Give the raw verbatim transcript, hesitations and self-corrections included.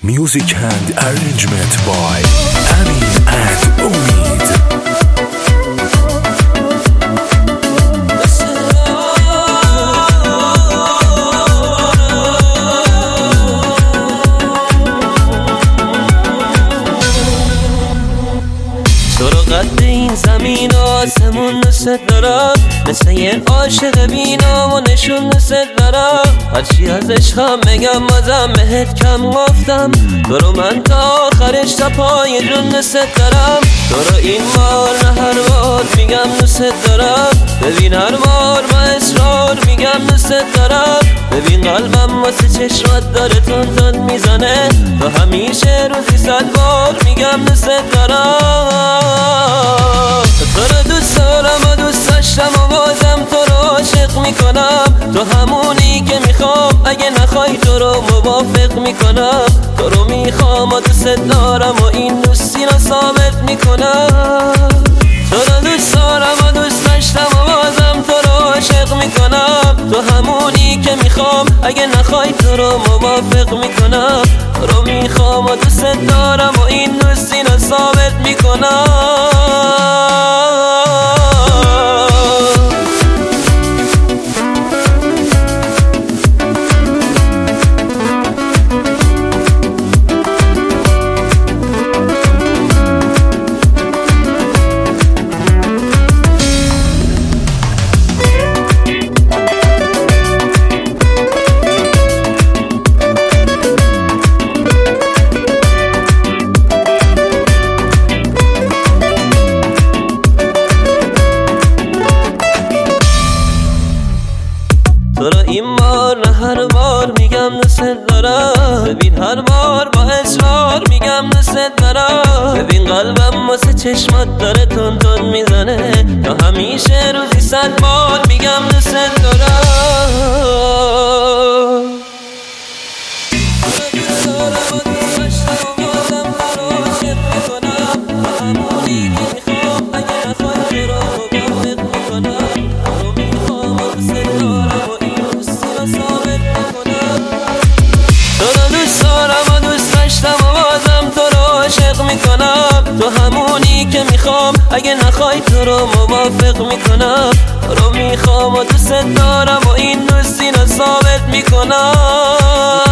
Music and arrangement by Amin and Umid. قد این زمین و آسمون دوست دارم، مثل یه عاشق بینام و نشون دوست دارم. هرچی از عشقم بگم بازم بهت کم گفتم، تو رو من تا آخرش تا پای جون دوست دارم. تو رو این بار نه هر بار میگم دوست دارم، ببین هر بار با اصرار میگم دوست دارم. ببین قلبم واسه چشمات داره تون تون میزنه، تو همیشه روزی صد بار میگم دوست دارم. تو رو دوست دارم و دوست داشتم و بازم تو رو عاشق میکنم. تو همونی که میخوام، اگه نخوای تو رو موافق میکنم. تو رو میخوام و دوست دارم و این دوستی رو ثابت میکنم. تو رو دوست دارم و دوست داشتم و بازم تو رو عاشق میکنم. تو همونی که میخوام، اگه نخوای تو رو موافق میکنم. تو رو میخوام و دوست دارم و این دوستی رو ثابت میکنم. تو رو این بار نه هر بار میگم دوست دارم، ببین هر بار با اصرار میگم دوست دارم. ببین قلبم واسه چشمات داره تون تون میزنه، تا همیشه روزی صد بار میگم دوست دارم. تو همونی که میخوام، اگه نخوای تو رو موافق میکنم. تو رو میخوام و دوست دارم و این دوستی رو ثابت میکنم.